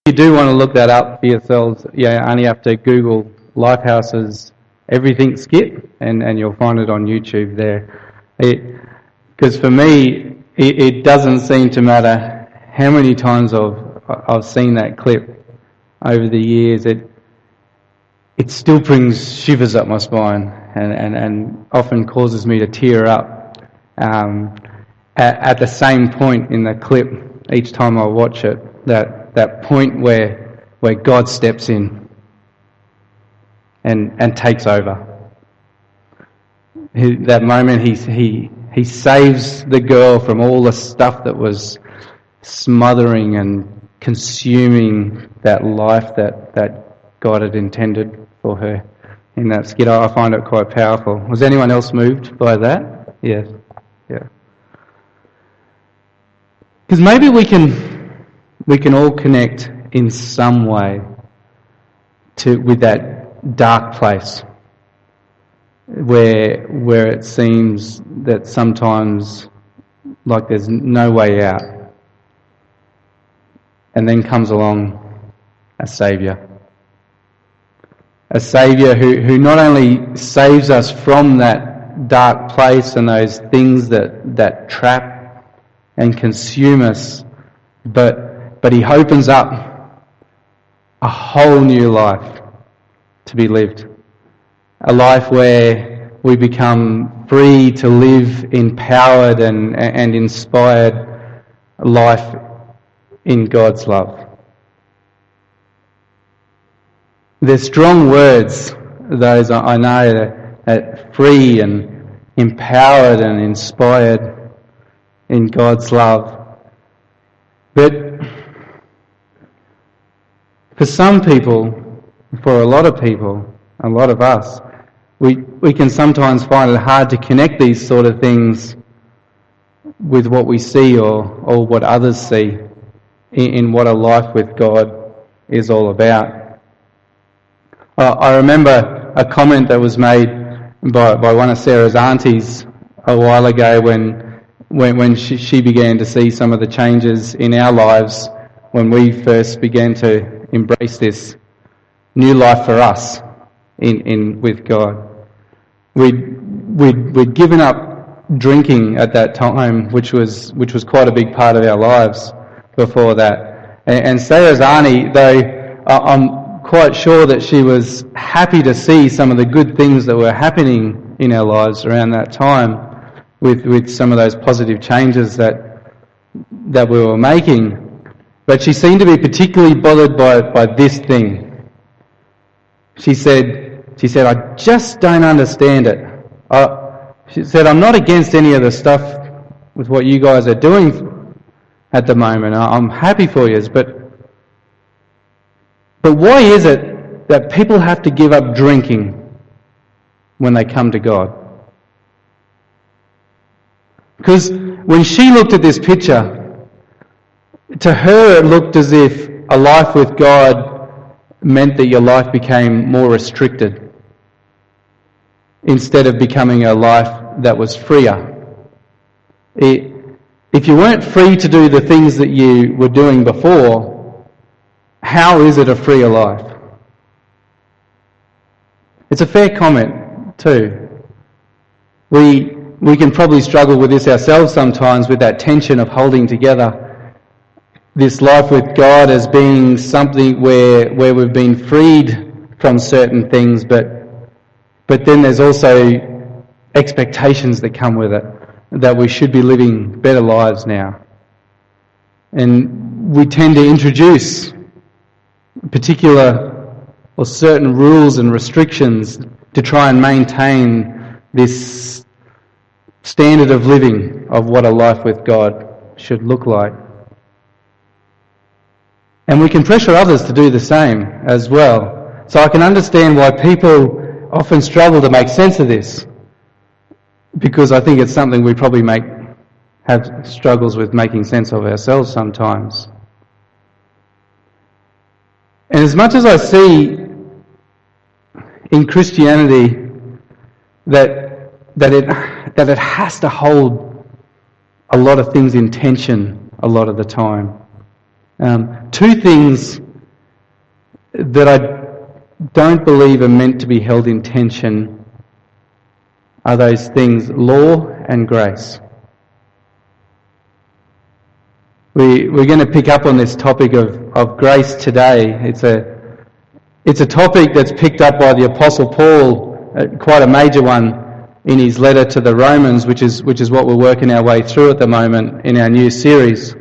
you do want to look that up for yourselves, you only have to Google Lifehouse's Everything Skit and you'll find it on YouTube there. Because for me, it doesn't seem to matter how many times I've seen that clip over the years. It still brings shivers up my spine and often causes me to tear up at the same point in the clip each time I watch it. That point where God steps in and takes over. That moment he saves the girl from all the stuff that was smothering and consuming that life that God had intended for her in that skit. I find it quite powerful. Was anyone else moved by that? Yes. Yeah. Because maybe we can all connect in some way with that dark place where it seems that sometimes like there's no way out. And then comes along a Saviour. A Saviour who not only saves us from that dark place and those things that trap and consume us, but He opens up a whole new life to be lived. A life where we become free to live empowered and inspired life in God's love. They're strong words, those I know, that free and empowered and inspired in God's love. But for some people, for a lot of people, a lot of us, we can sometimes find it hard to connect these sort of things with what we see or what others see in what a life with God is all about. I remember a comment that was made by one of Sarah's aunties a while ago when she began to see some of the changes in our lives when we first began to embrace this new life for us in with God. We'd given up drinking at that time, which was quite a big part of our lives before that. And Sarah's auntie, though I'm quite sure that she was happy to see some of the good things that were happening in our lives around that time with some of those positive changes that we were making. But she seemed to be particularly bothered by this thing. She said, I just don't understand it. She said, I'm not against any of the stuff with what you guys are doing at the moment. I'm happy for you, but why is it that people have to give up drinking when they come to God? Because when she looked at this picture, to her it looked as if a life with God meant that your life became more restricted instead of becoming a life that was freer. If you weren't free to do the things that you were doing before, how is it a freer life? It's a fair comment too. We can probably struggle with this ourselves sometimes, with that tension of holding together this life with God as being something where we've been freed from certain things, but then there's also expectations that come with it, that we should be living better lives now. And we tend to introduce particular or certain rules and restrictions to try and maintain this standard of living of what a life with God should look like. And we can pressure others to do the same as well. So I can understand why people often struggle to make sense of this, because I think it's something we probably have struggles with making sense of ourselves sometimes. And as much as I see in Christianity that it has to hold a lot of things in tension a lot of the time, two things that I don't believe are meant to be held in tension are those things, law and grace. We're going to pick up on this topic of grace today. It's a topic that's picked up by the Apostle Paul, quite a major one, in his letter to the Romans, which is what we're working our way through at the moment in our new series.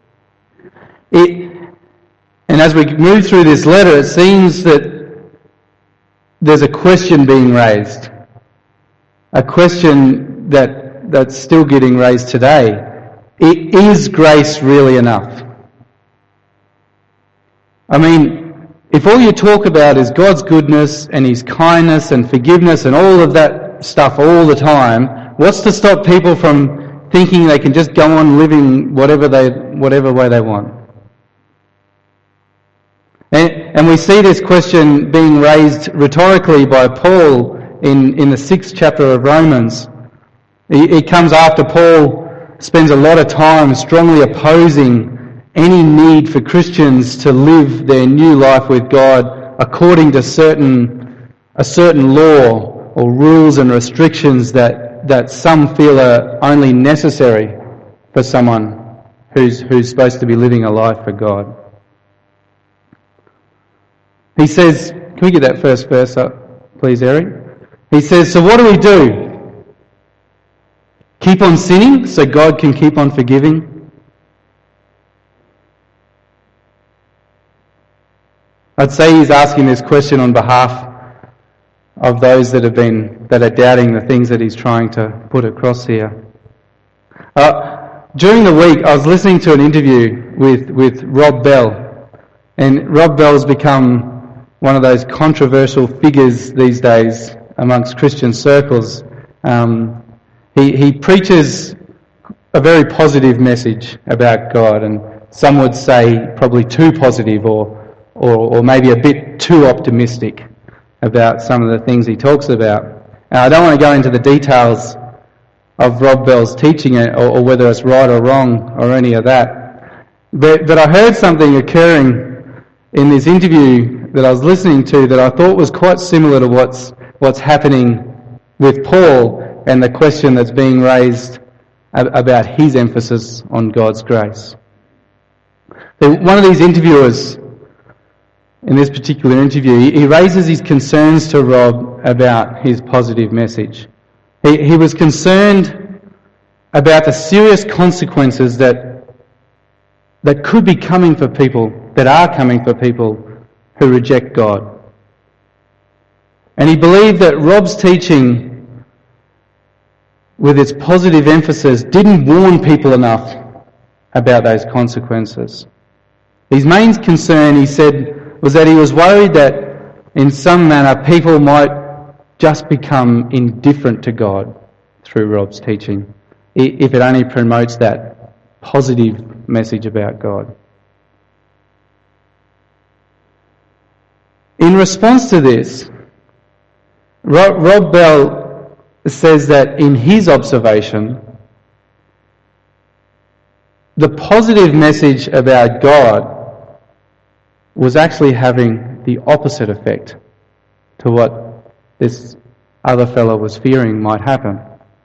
And as we move through this letter, it seems that there's a question being raised, a question that's still getting raised today. Is grace really enough? I mean, if all you talk about is God's goodness and His kindness and forgiveness and all of that stuff all the time, what's to stop people from thinking they can just go on living whatever way they want? And we see this question being raised rhetorically by Paul in the 6th chapter of Romans. It comes after Paul spends a lot of time strongly opposing any need for Christians to live their new life with God according to a certain law or rules and restrictions that some feel are only necessary for someone who's supposed to be living a life for God. He says, can we get that first verse up, please, Eric? He says, so what do we do? Keep on sinning so God can keep on forgiving? I'd say he's asking this question on behalf of those that are doubting the things that he's trying to put across here. During the week, I was listening to an interview with Rob Bell, and Rob Bell's become one of those controversial figures these days amongst Christian circles. He preaches a very positive message about God, and some would say probably too positive or maybe a bit too optimistic about some of the things he talks about. I don't want to go into the details of Rob Bell's teaching or whether it's right or wrong or any of that. But I heard something occurring in this interview that I was listening to that I thought was quite similar to what's happening with Paul and the question that's being raised about his emphasis on God's grace. One of these interviewers, in this particular interview, he raises his concerns to Rob about his positive message. He was concerned about the serious consequences that could be coming for people, that are coming for people who reject God. And he believed that Rob's teaching, with its positive emphasis, didn't warn people enough about those consequences. His main concern, he said, was that he was worried that in some manner people might just become indifferent to God through Rob's teaching, if it only promotes that positive message about God. In response to this, Rob Bell says that in his observation, the positive message about God was actually having the opposite effect to what this other fellow was fearing might happen.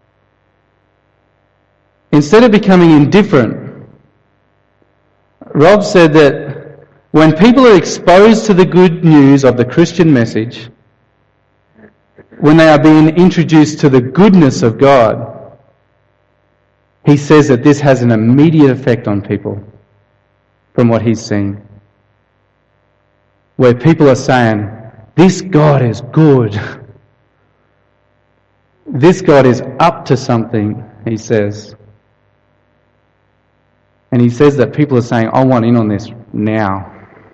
Instead of becoming indifferent, Rob said that when people are exposed to the good news of the Christian message, when they are being introduced to the goodness of God, he says that this has an immediate effect on people from what he's seen. Where people are saying, this God is good. This God is up to something, he says. And he says that people are saying, I want in on this now.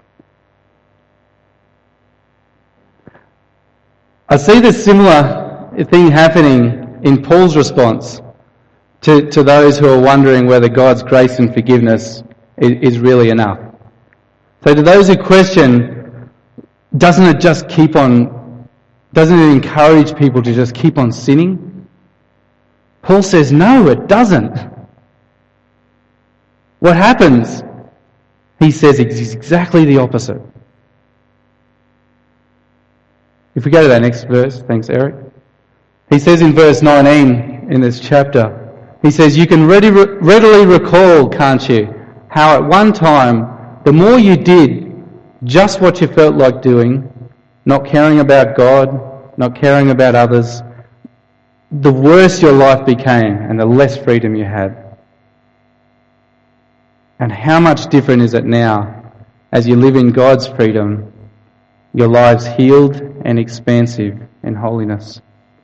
I see this similar thing happening in Paul's response to those who are wondering whether God's grace and forgiveness is really enough. So to those who question, doesn't it encourage people to just keep on sinning? Paul says, no, it doesn't. What happens, he says, is exactly the opposite. If we go to that next verse, thanks Eric. He says in verse 19 in this chapter, he says, you can readily recall, can't you, how at one time, the more you did just what you felt like doing, not caring about God, not caring about others, the worse your life became and the less freedom you had. And how much different is it now as you live in God's freedom, your lives healed and expansive in holiness.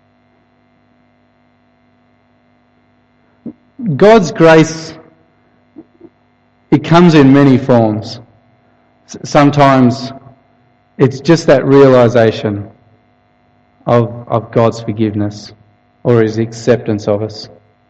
God's grace, it comes in many forms. Sometimes it's just that realisation of God's forgiveness or His acceptance of us.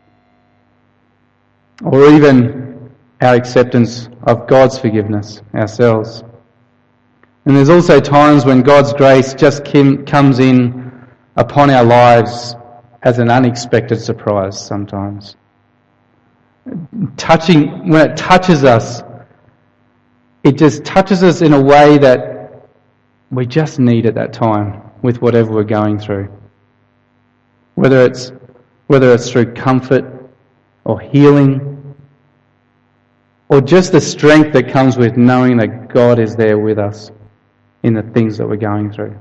Or even our acceptance of God's forgiveness ourselves. And there's also times when God's grace just comes in upon our lives as an unexpected surprise sometimes. When it touches us, it just touches us in a way that we just need at that time with whatever we're going through. Whether it's through comfort or healing or just the strength that comes with knowing that God is there with us in the things that we're going through.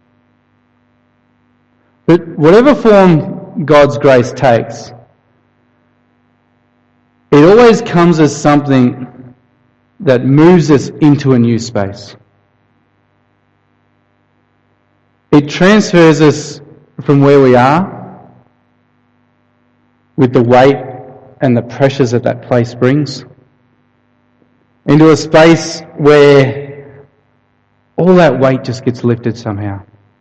But whatever form God's grace takes, it always comes as something that moves us into a new space. It transfers us from where we are, with the weight and the pressures that place brings, into a space where all that weight just gets lifted somehow.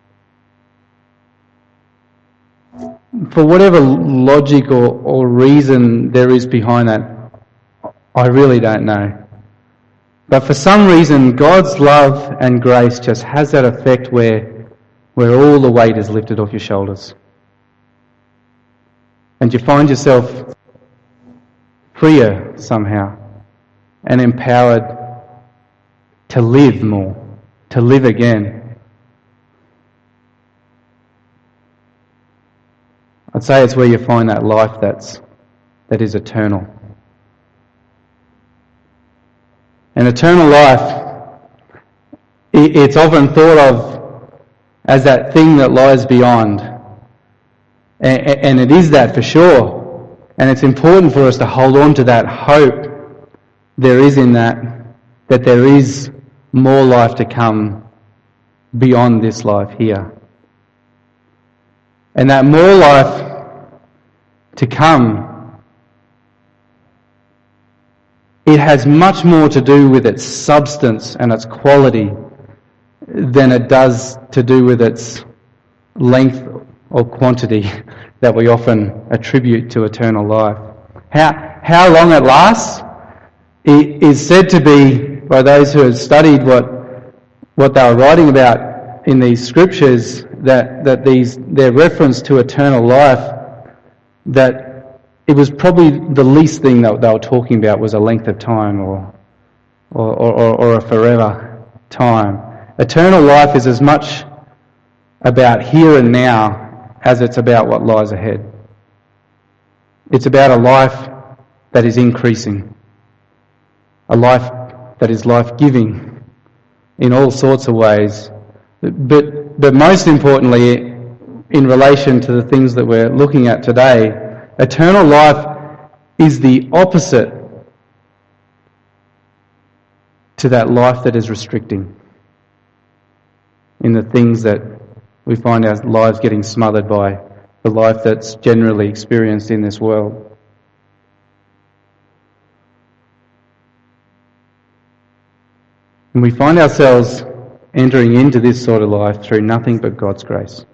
For whatever logic or reason there is behind that, I really don't know. But for some reason, God's love and grace just has that effect where all the weight is lifted off your shoulders. And you find yourself freer somehow and empowered to live more, to live again. I'd say it's where you find that life that is eternal. And eternal life, it's often thought of as that thing that lies beyond. And it is that for sure. And it's important for us to hold on to that hope there is in that there is more life to come beyond this life here. And that more life to come, it has much more to do with its substance and its quality than it does to do with its length or quantity that we often attribute to eternal life. How long it lasts, it is said to be, by those who have studied what they were writing about in these scriptures, that their reference to eternal life, that it was probably the least thing that they were talking about was a length of time or a forever time. Eternal life is as much about here and now as it's about what lies ahead. It's about a life that is increasing, a life that is life-giving in all sorts of ways. But most importantly, in relation to the things that we're looking at today, eternal life is the opposite to that life that is restricting, in the things that we find our lives getting smothered by, the life that's generally experienced in this world. And we find ourselves entering into this sort of life through nothing but God's grace.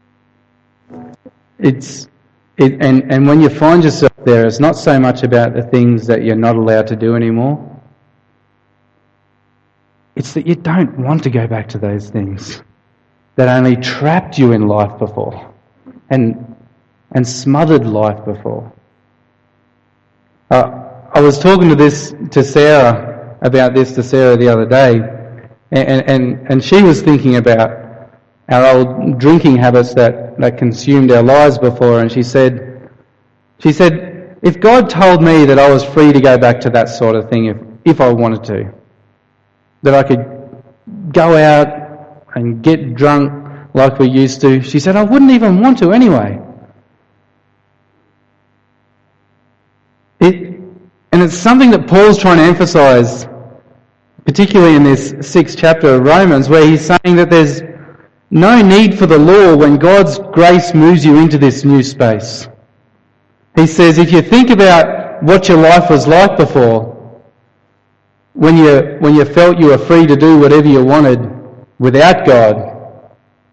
And when you find yourself there, it's not so much about the things that you're not allowed to do anymore. It's that you don't want to go back to those things that only trapped you in life before and smothered life before. I was talking to Sarah about this the other day, and she was thinking about our old drinking habits that consumed our lives before, and she said, if God told me that I was free to go back to that sort of thing if I wanted to, that I could go out and get drunk like we used to, she said, I wouldn't even want to anyway. And it's something that Paul's trying to emphasise, particularly in this 6th chapter of Romans, where he's saying that there's no need for the law when God's grace moves you into this new space. He says, if you think about what your life was like before, when you felt you were free to do whatever you wanted without God,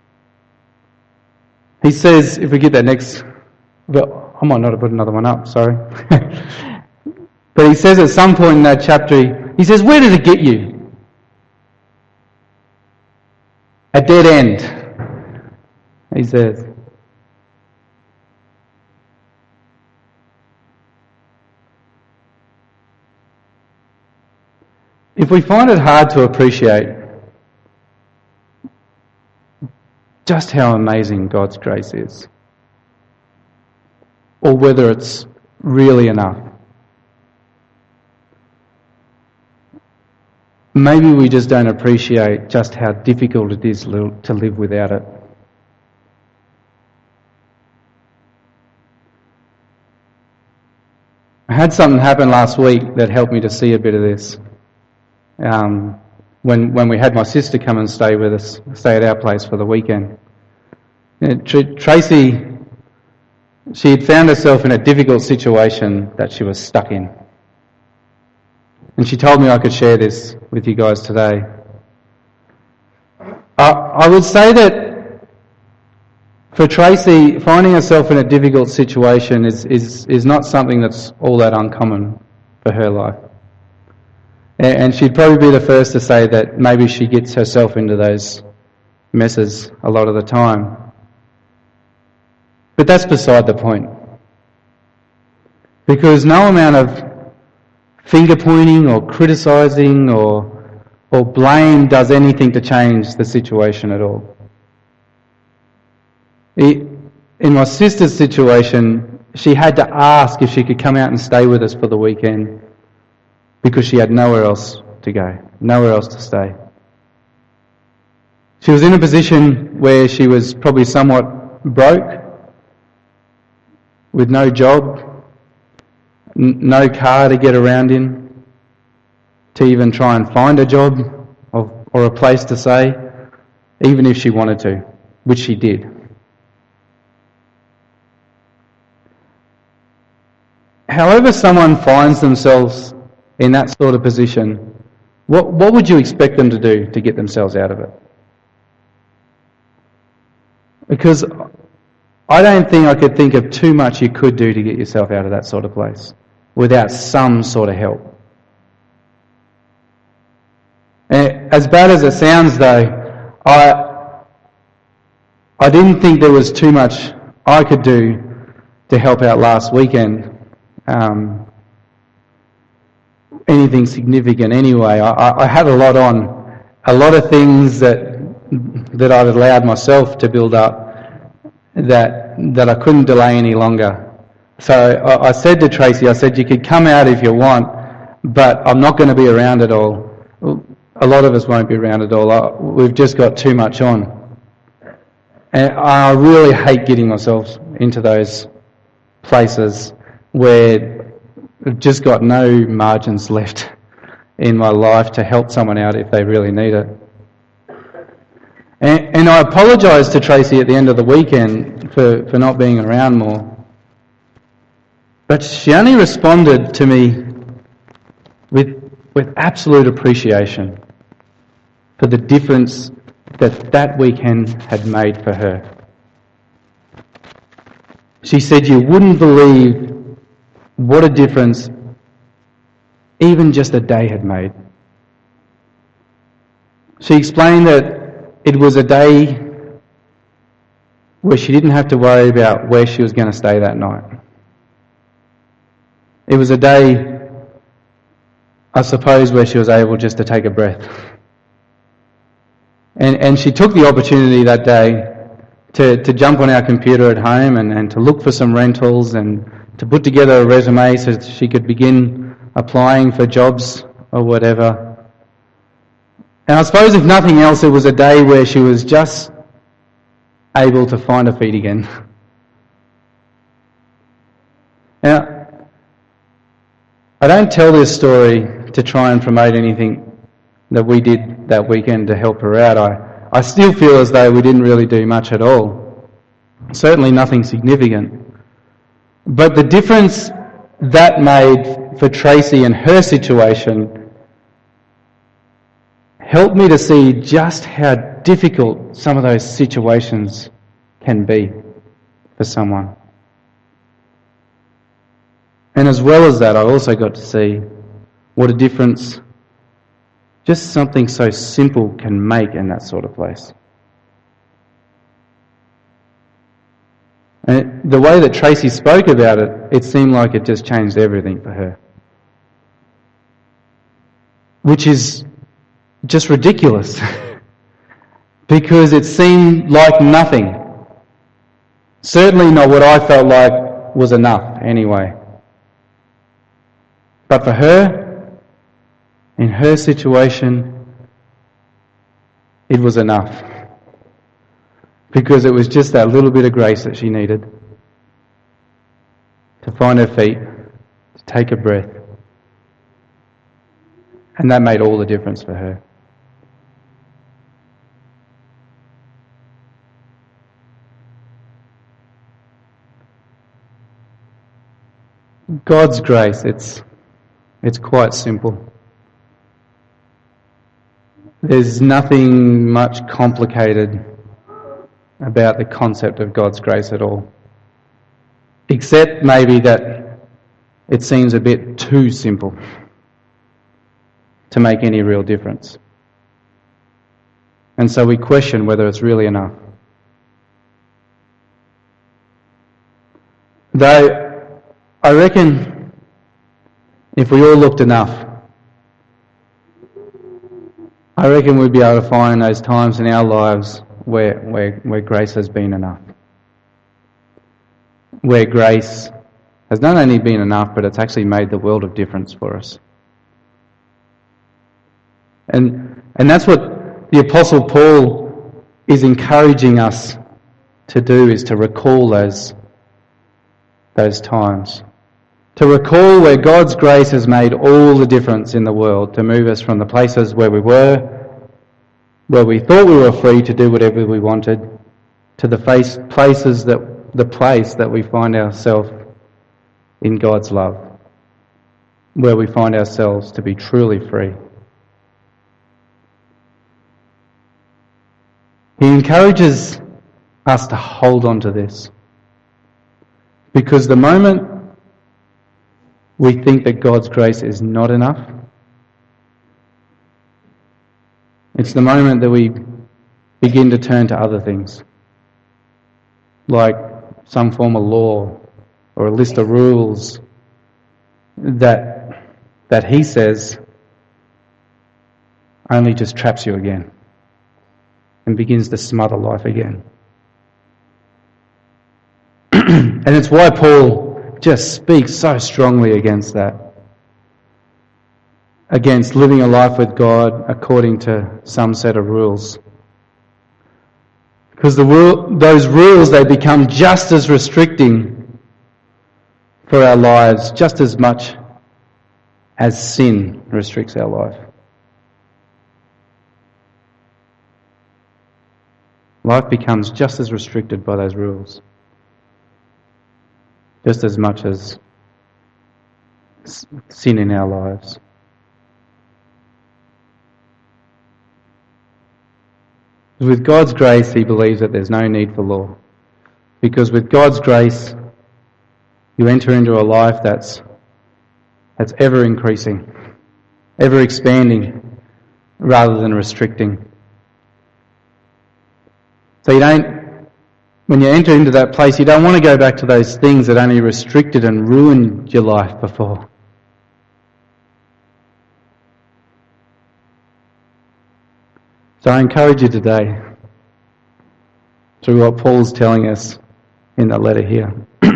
he says, if we get that next, well, I might not have put another one up, sorry. But he says at some point in that chapter, he says, where did it get you? A dead end, he says. If we find it hard to appreciate just how amazing God's grace is, or whether it's really enough, maybe we just don't appreciate just how difficult it is to live without it. I had something happen last week that helped me to see a bit of this. When we had my sister come and stay with us, stay at our place for the weekend. Tracy, she had found herself in a difficult situation that she was stuck in. And she told me I could share this with you guys today. I would say that for Tracy, finding herself in a difficult situation is not something that's all that uncommon for her life. And she'd probably be the first to say that maybe she gets herself into those messes a lot of the time. But that's beside the point. Because no amount of finger pointing or criticising or blame does anything to change the situation at all. In my sister's situation, she had to ask if she could come out and stay with us for the weekend because she had nowhere else to go, nowhere else to stay. She was in a position where she was probably somewhat broke, with no job, no car to get around in, to even try and find a job or a place to stay, even if she wanted to, which she did. However someone finds themselves in that sort of position, what would you expect them to do to get themselves out of it? Because I don't think I could think of too much you could do to get yourself out of that sort of place without some sort of help. And as bad as it sounds though, I didn't think there was too much I could do to help out last weekend. Anything significant anyway. I had a lot on, a lot of things that I'd allowed myself to build up that I couldn't delay any longer. So I said to Tracy, I said, you could come out if you want, but I'm not going to be around at all. A lot of us won't be around at all. We've just got too much on. And I really hate getting myself into those places where I've just got no margins left in my life to help someone out if they really need it. And I apologised to Tracy at the end of the weekend for not being around more. But she only responded to me with absolute appreciation for the difference that weekend had made for her. She said, you wouldn't believe what a difference even just a day had made. She explained that it was a day where she didn't have to worry about where she was going to stay that night. It was a day, I suppose, where she was able just to take a breath And she took the opportunity that day to jump on our computer at home and to look for some rentals and to put together a resume so she could begin applying for jobs or whatever. And I suppose if nothing else, it was a day where she was just able to find her feet again. Now, I don't tell this story to try and promote anything that we did that weekend to help her out. I still feel as though we didn't really do much at all. Certainly nothing significant. But the difference that made for Tracy and her situation helped me to see just how difficult some of those situations can be for someone. And as well as that, I also got to see what a difference just something so simple can make in that sort of place. And the way that Tracy spoke about it, it seemed like it just changed everything for her. Which is just ridiculous. Because it seemed like nothing. Certainly not what I felt like was enough anyway. But for her, in her situation, it was enough. Because it was just that little bit of grace that she needed to find her feet, to take a breath. And that made all the difference for her. God's grace, it's quite simple. There's nothing much complicated about the concept of God's grace at all. Except maybe that it seems a bit too simple to make any real difference. And so we question whether it's really enough. Though I reckon if we all looked enough, I reckon we'd be able to find those times in our lives where grace has been enough. Where grace has not only been enough, but it's actually made the world of difference for us. And that's what the Apostle Paul is encouraging us to do, is to recall those times. To recall where God's grace has made all the difference in the world, to move us from the places where we were, where we thought we were free to do whatever we wanted, to the place that we find ourselves in God's love, where we find ourselves to be truly free. He encourages us to hold on to this, because the moment we think that God's grace is not enough, it's the moment that we begin to turn to other things, like some form of law or a list of rules that he says only just traps you again and begins to smother life again. And it's why Paul just speaks so strongly against that. Against living a life with God according to some set of rules. Because those rules, they become just as restricting for our lives, just as much as sin restricts our life. Life becomes just as restricted by those rules. Just as much as sin in our lives. With God's grace, he believes that there's no need for law. Because with God's grace, you enter into a life that's ever increasing, ever expanding, rather than restricting. So when you enter into that place, you don't want to go back to those things that only restricted and ruined your life before. So I encourage you today, through what Paul's telling us in the letter here,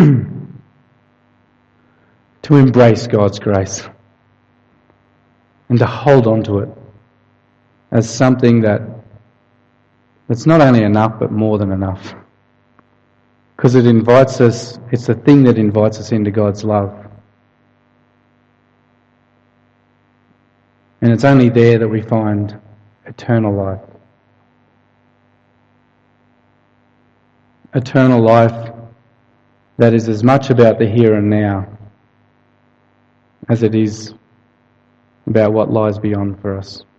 to embrace God's grace and to hold on to it as something that's not only enough but more than enough. Because it invites us, it's the thing that invites us into God's love. And it's only there that we find eternal life. Eternal life that is as much about the here and now as it is about what lies beyond for us.